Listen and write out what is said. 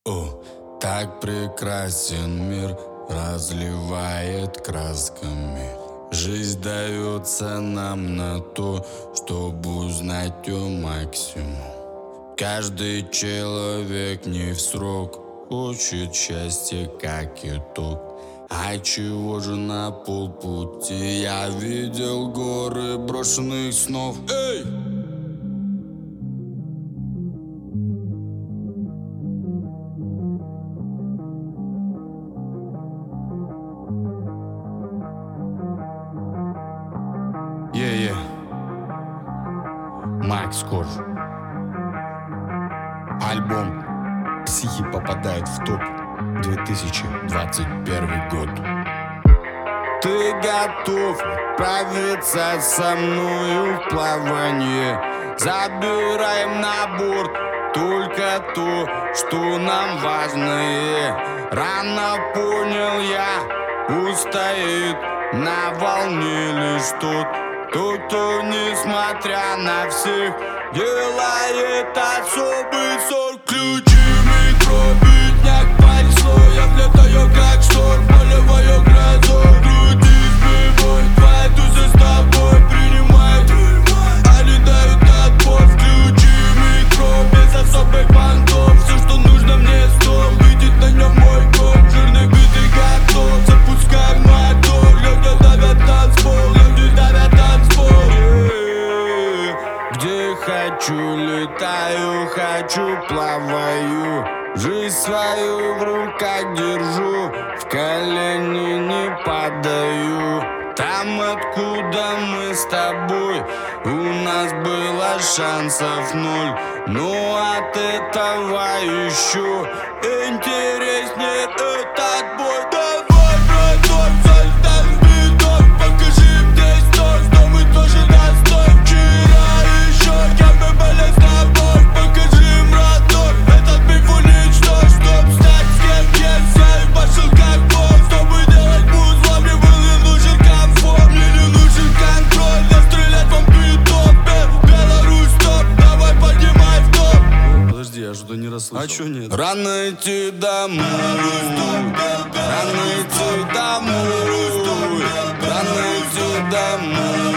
О, так прекрасен мир, разливает красками. Жизнь дается нам на то, чтобы узнать ее максимум. Каждый человек не в срок хочет счастья как итог. А чего же на полпути я видел горы брошенных снов? Эй! Макс Корж. Альбом «Психи» попадает в топ 2021 год. Ты готов отправиться со мною в плавание? Забираем на борт только то, что нам важно. Рано понял я, устоит на волне лишь тот, кто, несмотря на всех, делает особый сорт. Ключи, метро, бедняк, понесло. Я влетаю как шторм, полевая гроза. Груди сбивой, твои тузы с тобой принимают, они дают отпор. Включи метро, без особых понтов. Все, что нужно мне, стол, видит на нем мой код. Жирный бит и готов, запускаем мотор. Люди давят танцпол, люди давят танцпол. Где хочу, летаю, хочу, плаваю. Жизнь свою в руках держу, в колени не падаю. Там, откуда мы с тобой, у нас было шансов ноль. Но от этого еще интереснее этот бой. Давай, браток, залетай в биток, покажи мне стой, что мы тоже достоин. Вчера еще кем мы были с тобой, покажи им родной. Этот миф уничтожь, чтоб стать с кем есть. Я и пошел как бог, чтобы делать музло. Мне был не нужен комфорт, мне не нужен контроль. Я стрелять вам биток, Беларусь топ, давай поднимай в топ. Подожди, я что-то не расслышал. А чё нет? Рано идти домой, рано идти домой, рано идти домой.